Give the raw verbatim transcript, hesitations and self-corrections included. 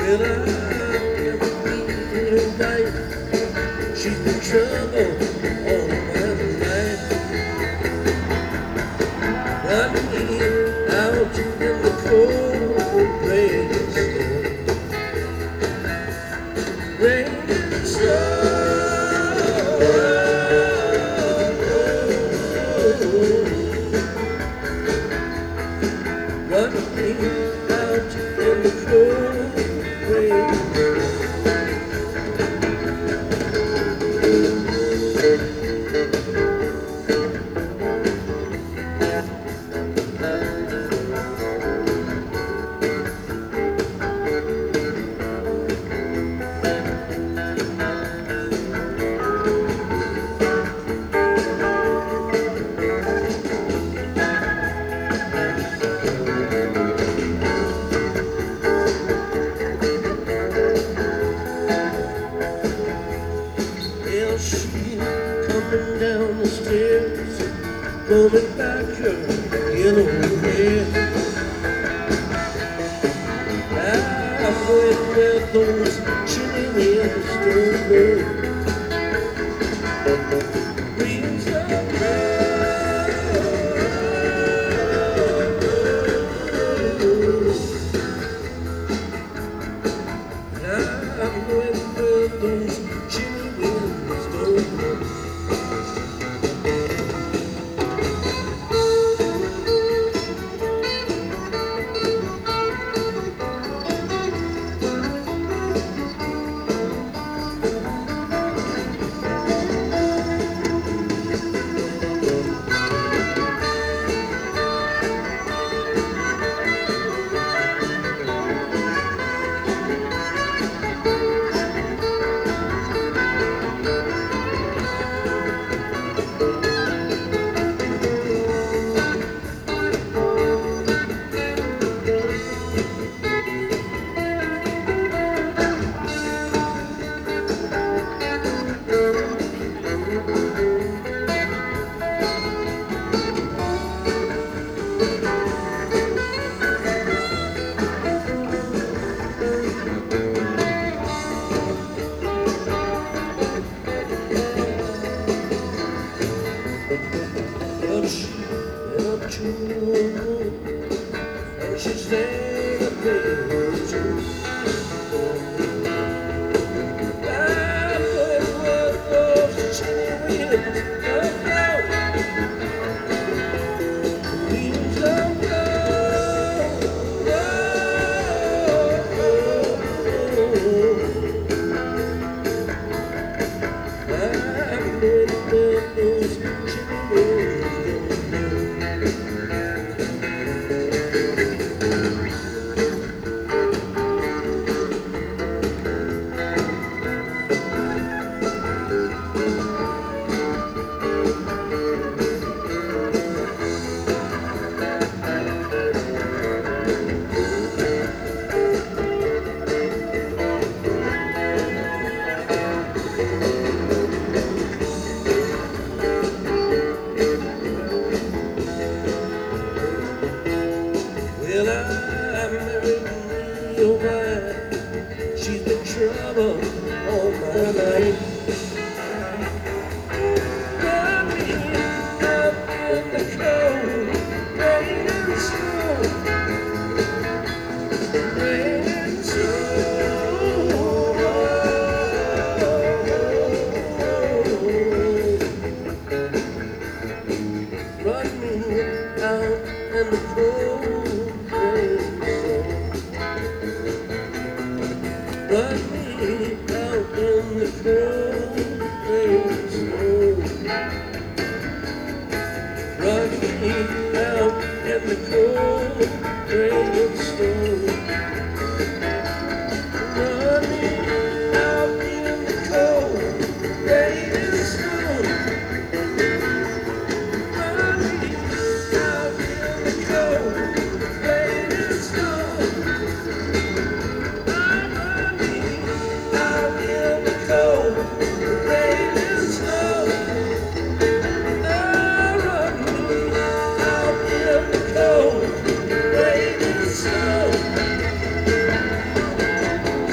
Well, I've never been right. She's the trouble all my life. Running out in the cold rain and snow. Rain and snow. Running out in the cold rain. Well, she's coming down the stairs, blowing back her yellow hair. I'm going where those chilly winds don't blow. Breeze of love. I'm going where those chilly winds don't blow. Well, she went up to her room and she sang a prayer too. Barefoot were those chilly winds of love, winds of love, love. I'm going where those chilly winds don't blow. Well, I married me a wife. She's been trouble all my life. Got me out in the cold, rain and snow, rain and snow. Run me out in the cold. Run me out in the cold rain and snow. Run me out in the cold rain and snow. Run me out in the cold rain and snow. Run me out in the cold rain and snow. Rain and snow.